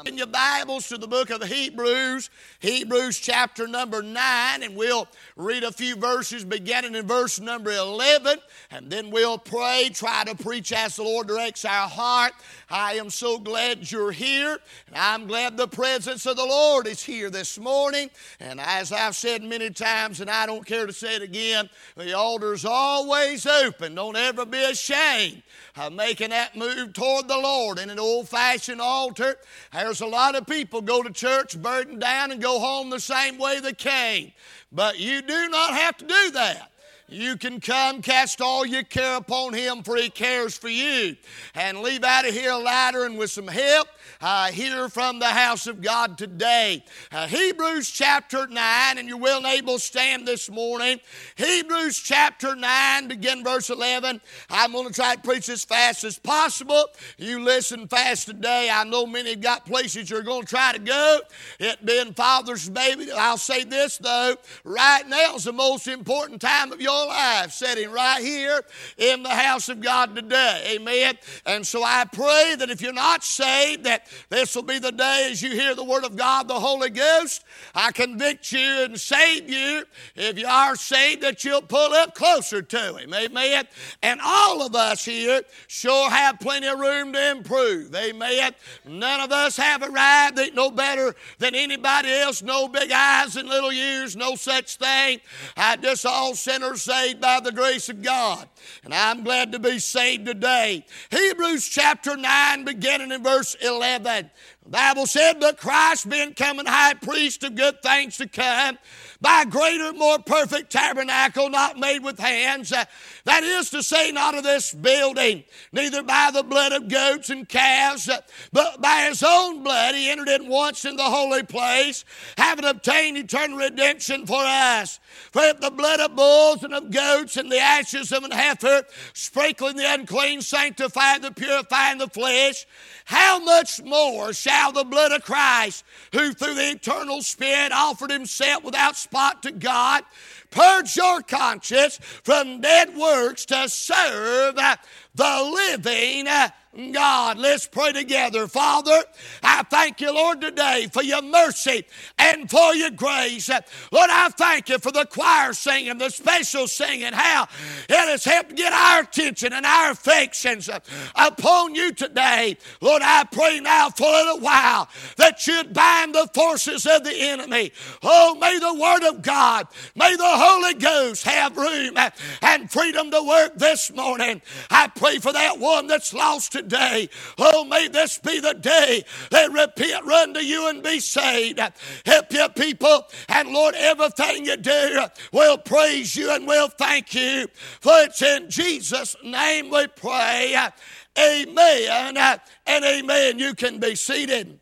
In your Bibles to the book of Hebrews, Hebrews chapter number 9, and we'll read a few verses beginning in verse number 11, and then we'll pray, try to preach as the Lord directs our heart. I am so glad you're here, and I'm glad the presence of the Lord is here this morning. And as I've said many times, and I don't care to say it again, the altar's always open. Don't ever be ashamed of making that move toward the Lord. In an old-fashioned altar, there's a lot of people go to church, burden down, and go home the same way they came. But you do not have to do that. You can come, cast all your care upon Him, for He cares for you. And leave out of here lighter and with some help, hear from the house of God today. Hebrews chapter 9, and you're well and able to stand this morning. Hebrews chapter 9, begin verse 11. I'm going to try to preach as fast as possible. You listen fast today. I know many have got places you're going to try to go. It being Father's Day. I'll say this, though. Right now is the most important time of your life, sitting right here in the house of God today. Amen. And so I pray that if you're not saved, that this will be the day as you hear the word of God, the Holy Ghost, I convict you and save you. If you are saved, that you'll pull up closer to Him. Amen. And all of us here sure have plenty of room to improve. Amen. None of us have arrived. Ain't no better than anybody else. No big eyes and little U's. No such thing. Just all sinners saved by the grace of God. And I'm glad to be saved today. Hebrews chapter 9, beginning in verse 11. The Bible said, "But Christ being coming high priest of good things to come, by a greater, more perfect tabernacle, not made with hands, that is to say, not of this building, neither by the blood of goats and calves, but by His own blood He entered in once in the holy place, having obtained eternal redemption for us. For if the blood of bulls and of goats and the ashes of an heifer, sprinkling the unclean, sanctify the purifying the flesh, how much more shall the blood of Christ, who through the eternal Spirit offered Himself without spot to God, purge your conscience from dead works to serve the living God." Let's pray together. Father, I thank you, Lord, today for your mercy and for your grace. Lord, I thank you for the choir singing, the special singing, how it has helped get our attention and our affections upon you today. Lord, I pray now for a little while that you'd bind the forces of the enemy. Oh, may the Word of God, may the Holy Ghost have room and freedom to work this morning. I pray for that one that's lost today. Oh, may this be the day they repent, run to you, and be saved. Help your people, and Lord, everything you do, we'll praise you and we'll thank you. For it's in Jesus' name we pray. Amen and amen. You can be seated.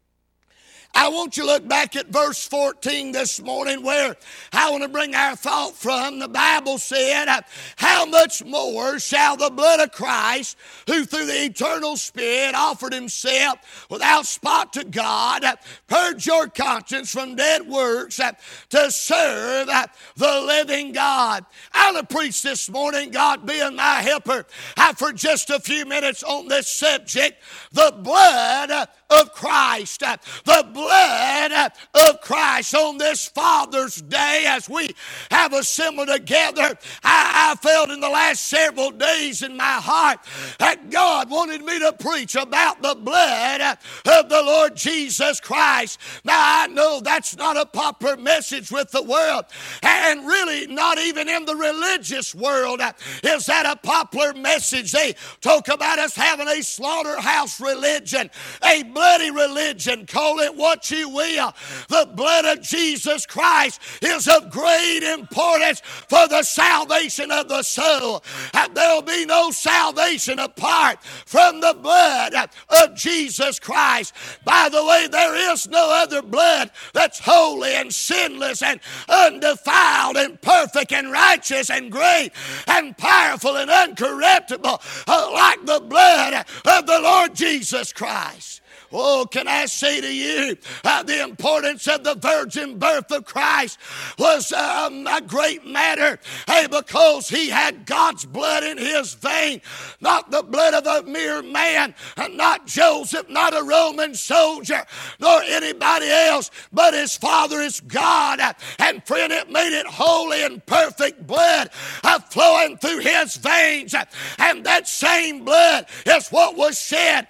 I want you to look back at verse 14 this morning, where I want to bring our thought from. The Bible said, "How much more shall the blood of Christ, who through the eternal Spirit offered Himself without spot to God, purge your conscience from dead works to serve the living God." I want to preach this morning, God being my helper, for just a few minutes on this subject, the blood of Christ. The blood of Christ on this Father's Day, as we have assembled together. I felt in the last several days in my heart that God wanted me to preach about the blood of the Lord Jesus Christ. Now, I know that's not a popular message with the world, and really not even in the religious world is that a popular message. They talk about us having a slaughterhouse religion, a bloody religion, call it what you will. The blood of Jesus Christ is of great importance for the salvation of the soul. There will be no salvation apart from the blood of Jesus Christ. By the way, there is no other blood that's holy and sinless and undefiled and perfect and righteous and great and powerful and uncorruptible like the blood of the Lord Jesus Christ. Oh, can I say to you, the importance of the virgin birth of Christ was a great matter. Hey, because he had God's blood in his vein, not the blood of a mere man, and not Joseph, not a Roman soldier, nor anybody else, but his Father is God. And friend, it made it holy and perfect blood flowing through his veins. And that same blood is what was shed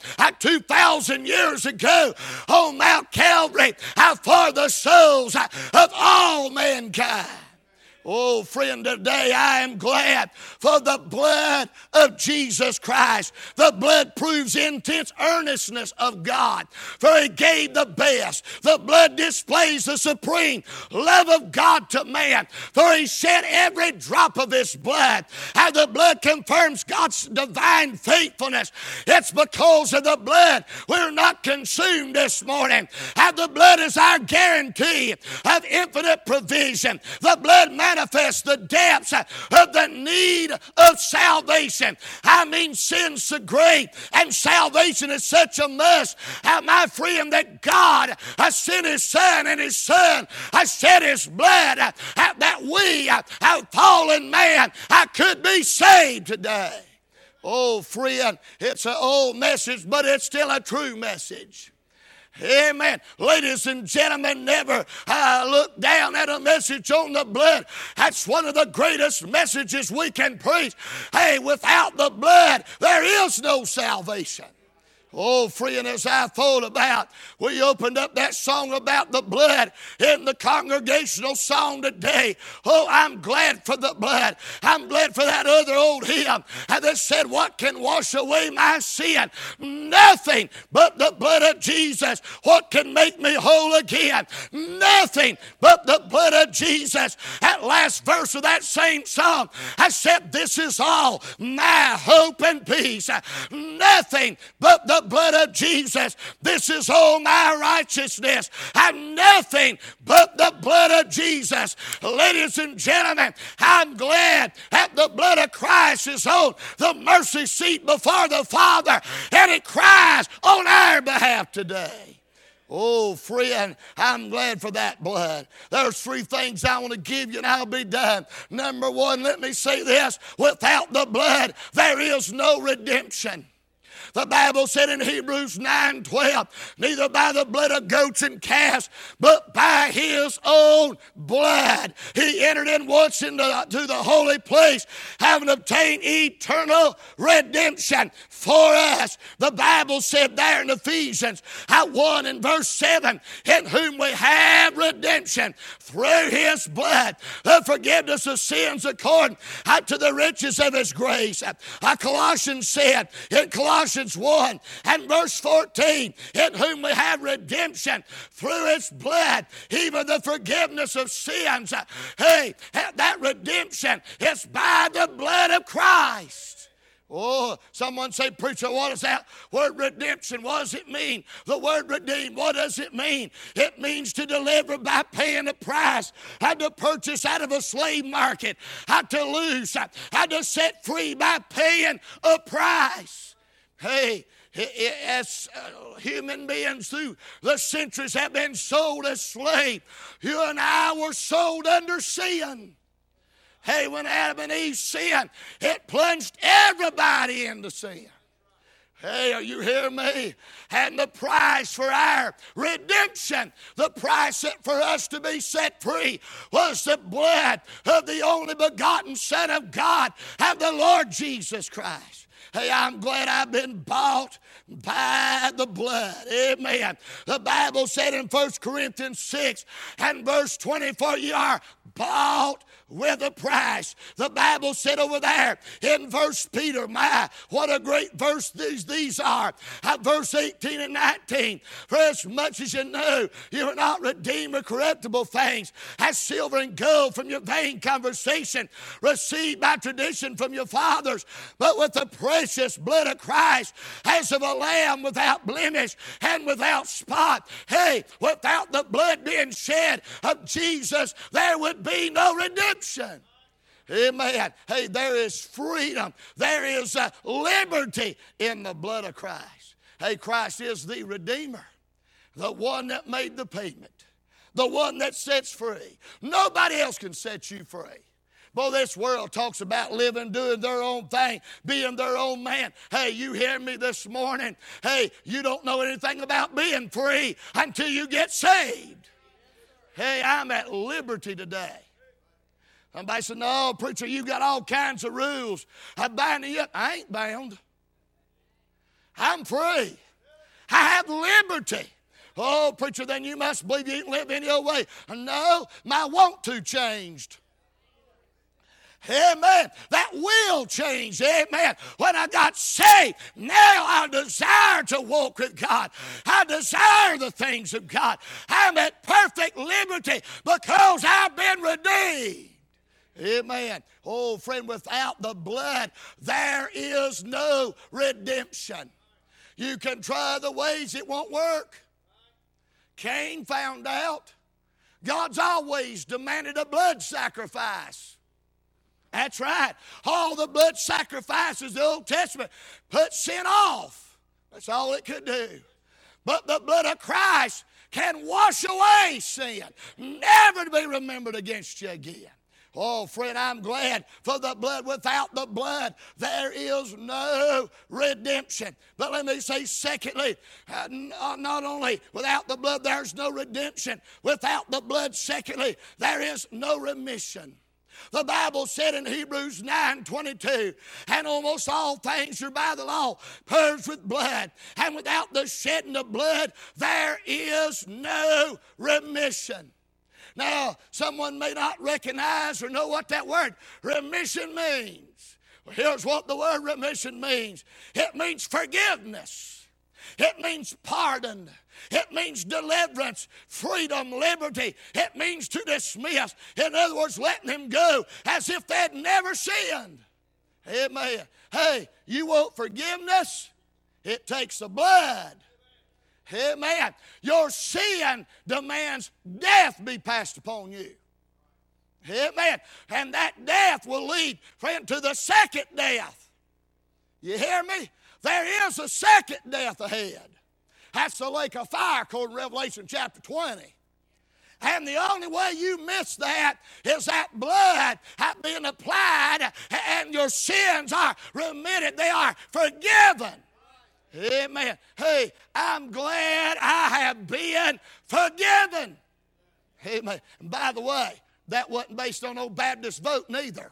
2,000 years ago on Mount Calvary for the souls of all mankind. Oh, friend, today I am glad for the blood of Jesus Christ. The blood proves intense earnestness of God, for he gave the best. The blood displays the supreme love of God to man, for he shed every drop of his blood. How the blood confirms God's divine faithfulness. It's because of the blood we're not consumed this morning. How the blood is our guarantee of infinite provision. The blood manifests the depths of the need of salvation. I mean, sin's so great and salvation is such a must. My friend, that God has sent his Son, and his Son has shed his blood that we, fallen man, could be saved today. Oh, friend, it's an old message, but it's still a true message. Amen. Ladies and gentlemen, never look down at a message on the blood. That's one of the greatest messages we can preach. Hey, without the blood, there is no salvation. Oh, friend, as I thought about, we opened up that song about the blood in the congregational song today. Oh, I'm glad for the blood. I'm glad for that other old hymn that said, what can wash away my sin? Nothing but the blood of Jesus. What can make me whole again? Nothing but the blood of Jesus. That last verse of that same song, I said, this is all my hope and peace. Nothing but the blood of Jesus. This is all my righteousness. I'm nothing but the blood of Jesus. Ladies and gentlemen, I'm glad that the blood of Christ is on the mercy seat before the Father, and it cries on our behalf today. Oh, friend, I'm glad for that blood. There's three things I want to give you, and I'll be done. Number one, let me say this. Without the blood, there is no redemption. The Bible said in Hebrews 9:12, neither by the blood of goats and calves, but by his own blood. He entered in once to the holy place, having obtained eternal redemption for us. The Bible said there in Ephesians 1 and verse 7, in whom we have redemption through his blood, the forgiveness of sins according to the riches of his grace. Colossians said in Colossians 1 and verse 14, in whom we have redemption through his blood, even the forgiveness of sins. Hey, that redemption is by the blood of Christ. Oh, someone say, preacher, what is that word redemption? What does it mean? The word redeem, what does it mean? It means to deliver by paying a price, had to purchase out of a slave market, had to lose, had to set free by paying a price. Hey, as human beings through the centuries have been sold as slaves, you and I were sold under sin. Hey, when Adam and Eve sinned, it plunged everybody into sin. Hey, are you hearing me? And the price for our redemption, the price for us to be set free, was the blood of the only begotten Son of God, and the Lord Jesus Christ. Hey, I'm glad I've been bought by the blood. Amen. The Bible said in 1 Corinthians 6 and verse 24, you are bought with a price. The Bible said over there in verse Peter, my, what a great verse these are. Verse 18 and 19, for as much as you know, you are not redeemed with corruptible things, as silver and gold from your vain conversation, received by tradition from your fathers, but with the precious blood of Christ, as of a lamb without blemish and without spot. Hey, without the blood being shed of Jesus, there would be no redemption. Amen. Hey, there is freedom. There is liberty in the blood of Christ. Hey, Christ is the Redeemer, the one that made the payment, the one that sets free. Nobody else can set you free. Boy, this world talks about living, doing their own thing, being their own man. Hey, you hear me this morning? Hey, you don't know anything about being free until you get saved. Hey, I'm at liberty today. Somebody said, no, preacher, you got all kinds of rules. I'm binding you up. I ain't bound. I'm free. I have liberty. Oh, preacher, then you must believe you can live any old way. No, my want to changed. Amen. That will change. Amen. When I got saved, now I desire to walk with God. I desire the things of God. I'm at perfect liberty because I've been redeemed. Amen. Oh, friend, without the blood, there is no redemption. You can try the ways, it won't work. Cain found out God's always demanded a blood sacrifice. That's right. All the blood sacrifices of the Old Testament put sin off. That's all it could do. But the blood of Christ can wash away sin, never to be remembered against you again. Oh, friend, I'm glad for the blood. Without the blood, there is no redemption. But let me say, secondly, not only without the blood, there's no redemption. Without the blood, secondly, there is no remission. The Bible said in Hebrews 9:22, and almost all things are by the law purged with blood, and without the shedding of blood, there is no remission. Now, someone may not recognize or know what that word remission means. Well, here's what the word remission means. It means forgiveness. It means pardon. It means deliverance, freedom, liberty. It means to dismiss. In other words, letting them go as if they'd never sinned. Amen. Hey, you want forgiveness? It takes the blood. Amen. Your sin demands death be passed upon you. Amen. And that death will lead, friend, to the second death. You hear me? There is a second death ahead. That's the lake of fire, according to Revelation chapter 20. And the only way you miss that is that blood being applied and your sins are remitted. They are forgiven. Amen. Hey, I'm glad I have been forgiven. Amen. And by the way, that wasn't based on no Baptist vote neither.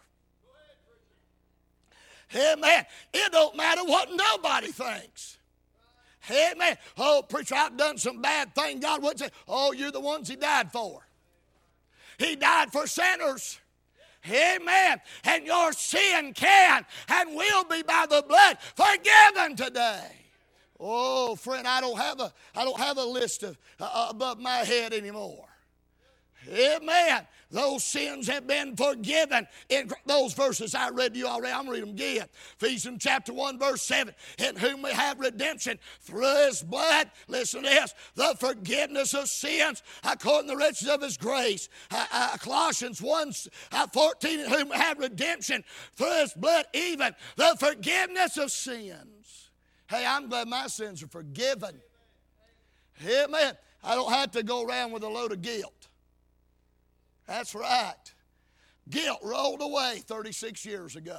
Amen. It don't matter what nobody thinks. Amen. Oh, preacher, I've done some bad thing. God wouldn't say, oh, you're the ones he died for. He died for sinners. Amen. And your sin can and will be by the blood forgiven today. Oh, friend, I don't have a list of above my head anymore. Amen. Those sins have been forgiven. In those verses I read to you already, I'm reading them again. Ephesians chapter 1, verse 7. In whom we have redemption through his blood. Listen to this. The forgiveness of sins according to the riches of his grace. Colossians 1:14. In whom we have redemption through his blood, even the forgiveness of sins. Hey, I'm glad my sins are forgiven. Amen. I don't have to go around with a load of guilt. That's right. Guilt rolled away 36 years ago.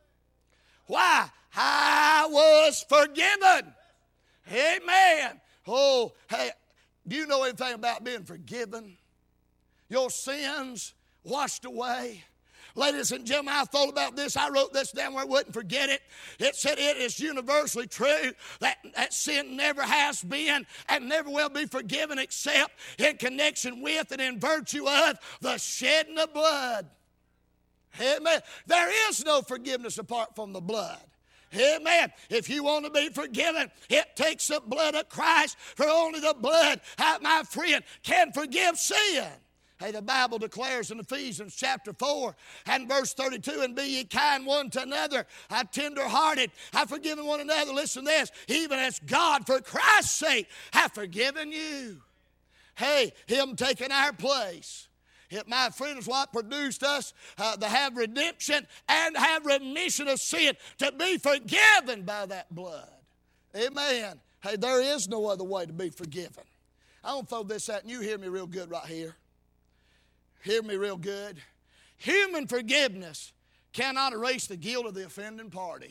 Why? I was forgiven. Amen. Oh, hey, do you know anything about being forgiven? Your sins washed away. Ladies and gentlemen, I thought about this. I wrote this down where I wouldn't forget it. It said it is universally true that sin never has been and never will be forgiven except in connection with and in virtue of the shedding of blood. Amen. There is no forgiveness apart from the blood. Amen. If you want to be forgiven, it takes the blood of Christ, for only the blood, my friend, can forgive sin. Hey, the Bible declares in Ephesians chapter 4 and verse 32, and be ye kind one to another, tender-hearted, forgiven one another. Listen to this, even as God for Christ's sake hath forgiven you. Hey, him taking our place. It, my friend, is what produced us to have redemption and have remission of sin, to be forgiven by that blood. Amen. Hey, there is no other way to be forgiven. I'm going to throw this out, and you hear me real good right here. Hear me real good. Human forgiveness cannot erase the guilt of the offending party.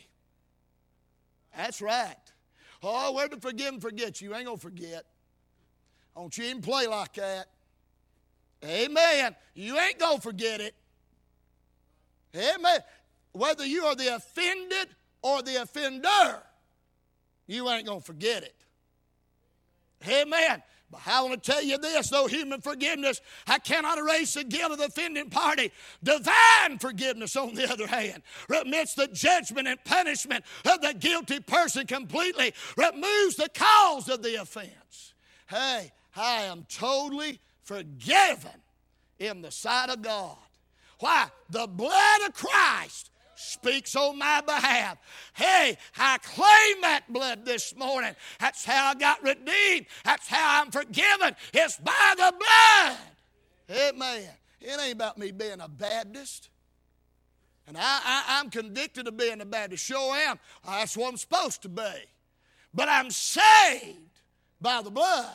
That's right. Oh, we're to forgive and forget. You ain't going to forget. Don't you even play like that. Amen. You ain't going to forget it. Amen. Whether you are the offended or the offender, you ain't going to forget it. Amen. But I want to tell you this, though human forgiveness, I cannot erase the guilt of the offending party. Divine forgiveness, on the other hand, remits the judgment and punishment of the guilty person completely, removes the cause of the offense. Hey, I am totally forgiven in the sight of God. Why? The blood of Christ speaks on my behalf. Hey, I claim that blood this morning. That's how I got redeemed. That's how I'm forgiven. It's by the blood. Amen. It ain't about me being a Baptist. And I'm convicted of being a Baptist. Sure am. That's what I'm supposed to be. But I'm saved by the blood.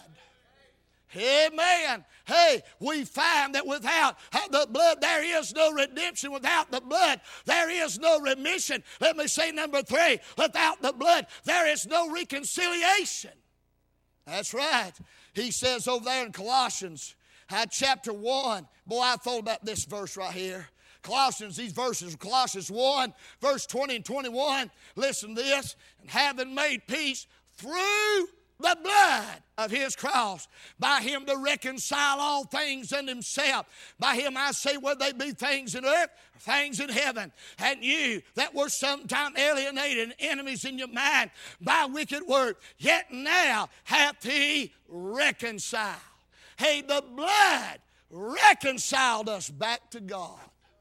Amen. Hey, we find that without the blood, there is no redemption. Without the blood, there is no remission. Let me say number 3, without the blood, there is no reconciliation. That's right. He says over there in Colossians, chapter 1. Boy, I thought about this verse right here. Colossians, these verses, Colossians 1, verse 20 and 21. Listen to this. And having made peace through the blood of his cross, by him to reconcile all things unto himself. By him I say, whether they be things in earth or things in heaven. And you that were sometime alienated and enemies in your mind by wicked work, yet now hath he reconciled. Hey, the blood reconciled us back to God.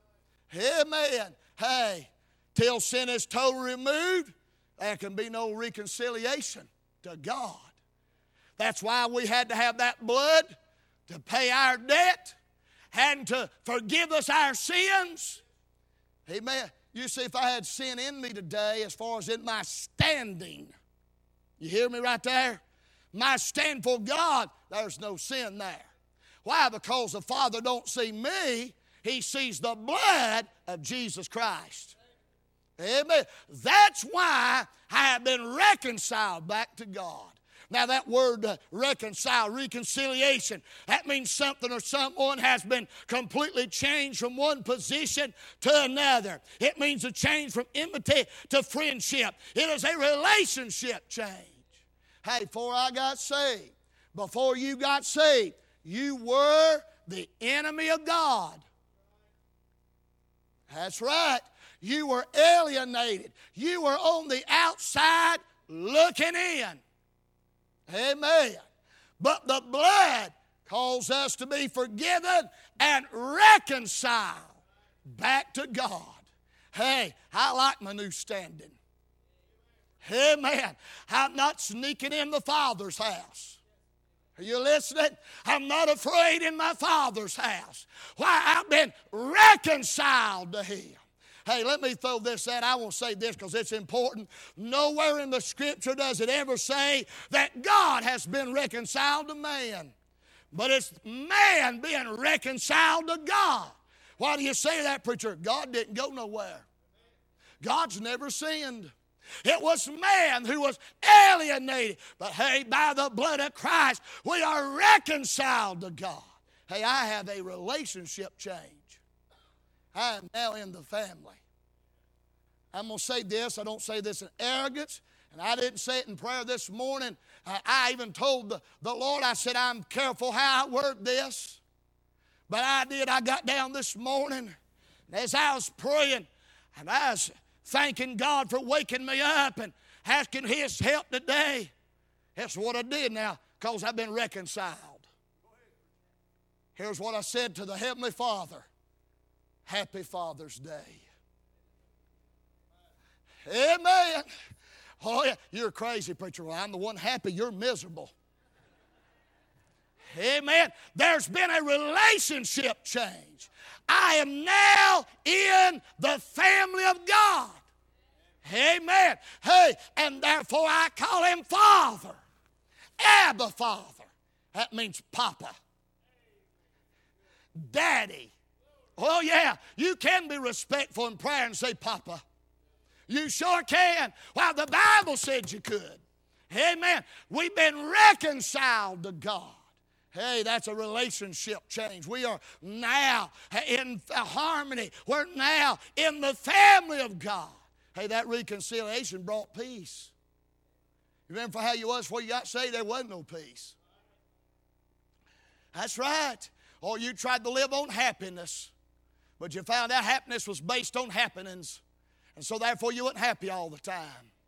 Amen. Hey, till sin is totally removed, there can be no reconciliation to God. That's why we had to have that blood to pay our debt and to forgive us our sins. Amen. You see, if I had sin in me today, as far as in my standing, you hear me right there? My stand for God, there's no sin there. Why? Because the Father don't see me. He sees the blood of Jesus Christ. Amen. That's why I have been reconciled back to God. Now that word reconcile, reconciliation, that means something or someone has been completely changed from one position to another. It means a change from enmity to friendship. It is a relationship change. Hey, before I got saved, before you got saved, you were the enemy of God. That's right. You were alienated. You were on the outside looking in. Amen. But the blood calls us to be forgiven and reconciled back to God. Hey, I like my new standing. Amen. I'm not sneaking in the Father's house. Are you listening? I'm not afraid in my Father's house. Why? I've been reconciled to Him. Hey, let me throw this out. I won't say this because it's important. Nowhere in the Scripture does it ever say that God has been reconciled to man. But it's man being reconciled to God. Why do you say that, preacher? God didn't go nowhere. God's never sinned. It was man who was alienated. But hey, by the blood of Christ, we are reconciled to God. Hey, I have a relationship change. I am now in the family. I'm going to say this. I don't say this in arrogance, and I didn't say it in prayer this morning. I even told the Lord, I said, I'm careful how I word this. But I did. I got down this morning, and as I was praying, and I was thanking God for waking me up and asking His help today. That's what I did now, because I've been reconciled. Here's what I said to the Heavenly Father. Happy Father's Day. Amen. Oh, yeah, you're a crazy preacher. Well, I'm the one happy. You're miserable. Amen. There's been a relationship change. I am now in the family of God. Amen. Hey, and therefore I call Him Father. Abba Father. That means Papa. Daddy. Oh yeah, you can be respectful in prayer and say Papa. You sure can. Well, the Bible said you could. Amen. We've been reconciled to God. Hey, that's a relationship change. We are now in harmony. We're now in the family of God. Hey, that reconciliation brought peace. You remember how you was before you got saved? There wasn't no peace. That's right. Or you tried to live on happiness, but you found out happiness was based on happenings. And so therefore you weren't happy all the time.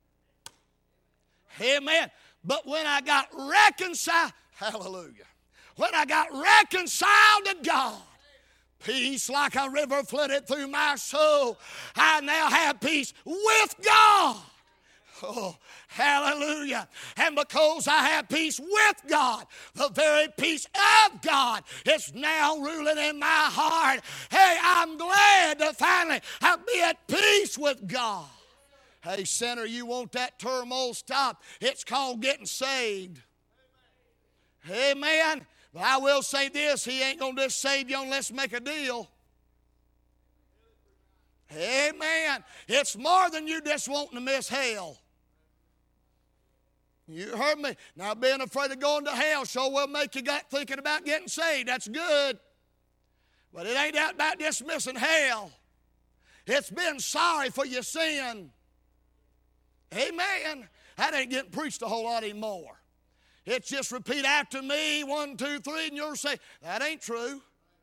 Amen. But when I got reconciled, hallelujah. When I got reconciled to God, peace like a river flooded through my soul. I now have peace with God. Oh, hallelujah. And because I have peace with God, the very peace of God is now ruling in my heart. Hey, I'm glad to finally be at peace with God. Hey, sinner, you want that turmoil stopped? It's called getting saved. Amen. But I will say this, He ain't going to just save you unless make a deal. Amen. It's more than you just wanting to miss hell. You heard me. Now, being afraid of going to hell sure will make you got thinking about getting saved. That's good. But it ain't about just missing hell. It's being sorry for your sin. Amen. That ain't getting preached a whole lot anymore. It's just repeat after me, 1, 2, 3, and you'll say, that ain't true.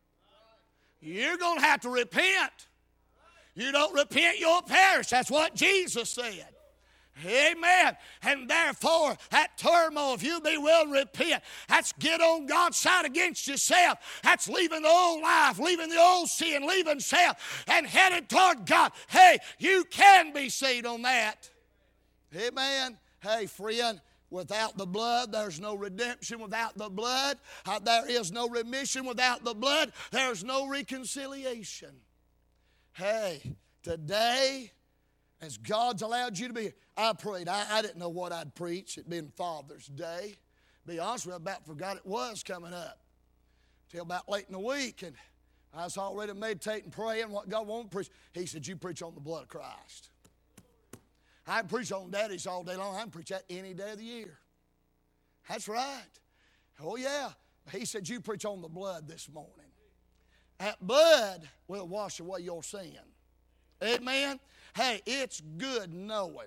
You're going to have to repent. You don't repent, you'll perish. That's what Jesus said. Amen. And therefore, that turmoil, if you be willing to repent, that's get on God's side against yourself. That's leaving the old life, leaving the old sin, leaving self, and headed toward God. Hey, you can be saved on that. Amen. Hey, friend, without the blood, there's no redemption. Without the blood, there is no remission. Without the blood, there's no reconciliation. Hey, today, as God's allowed you to be here, I prayed. I didn't know what I'd preach. It'd been Father's Day. Be honest with you, I about forgot it was coming up till about late in the week. And I was already meditating, praying what God wanted to preach. He said, you preach on the blood of Christ. I can preach on daddies all day long. I can preach that any day of the year. That's right. Oh, yeah. He said, you preach on the blood this morning. That blood will wash away your sin. Amen. Hey, it's good knowing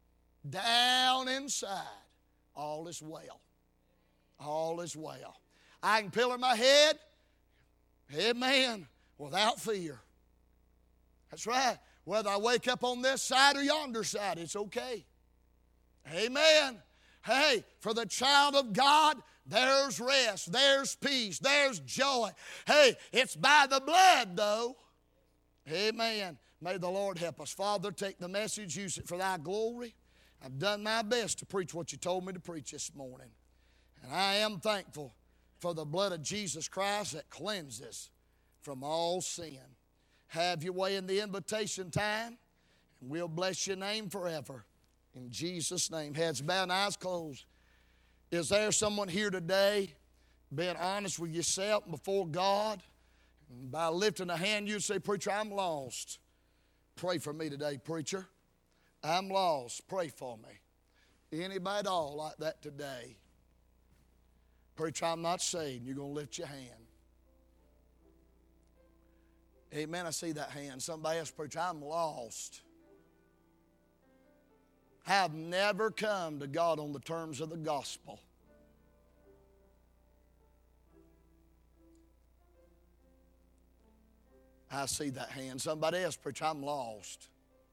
down inside all is well. All is well. I can pillar my head, amen, without fear. That's right. Whether I wake up on this side or yonder side, it's okay. Amen. Hey, for the child of God, there's rest, there's peace, there's joy. Hey, it's by the blood, though. Amen. May the Lord help us. Father, take the message, use it for thy glory. I've done my best to preach what you told me to preach this morning. And I am thankful for the blood of Jesus Christ that cleanses from all sin. Have your way in the invitation time, and we'll bless your name forever. In Jesus' name. Heads bowed and eyes closed. Is there someone here today being honest with yourself before God? And by lifting a hand, you say, preacher, I'm lost. Pray for me today, preacher. I'm lost. Pray for me. Anybody at all like that today? Preacher, I'm not saved. You're going to lift your hand. Amen. I see that hand. Somebody else, preacher, I'm lost. I've never come to God on the terms of the gospel. I see that hand. Somebody else, preacher, I'm lost.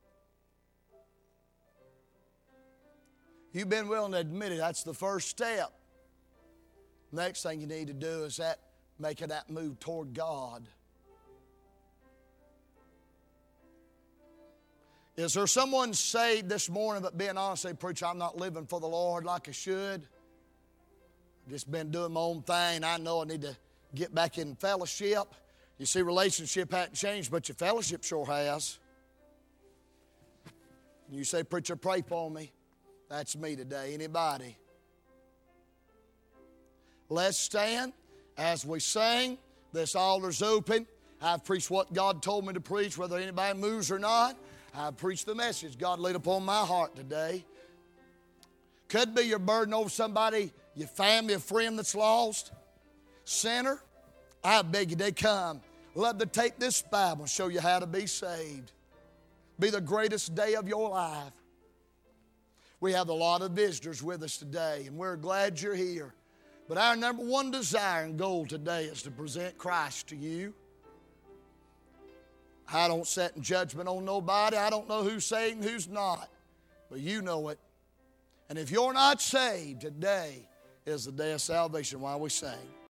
You've been willing to admit it. That's the first step. Next thing you need to do is making that move toward God. Is there someone saved this morning but being honest, say, preacher, I'm not living for the Lord like I should. I've just been doing my own thing. I know I need to get back in fellowship. You see, relationship hasn't changed, but your fellowship sure has. You say, preacher, pray for me. That's me today. Anybody? Let's stand as we sing. This altar's open. I've preached what God told me to preach, whether anybody moves or not. I've preached the message God laid upon my heart today. Could be your burden over somebody, your family, a friend that's lost. Sinner, I beg you to come. Love to take this Bible and show you how to be saved. Be the greatest day of your life. We have a lot of visitors with us today, and we're glad you're here. But our number one desire and goal today is to present Christ to you. I don't set in judgment on nobody. I don't know who's saved and who's not. But you know it. And if you're not saved, today is the day of salvation while we sing.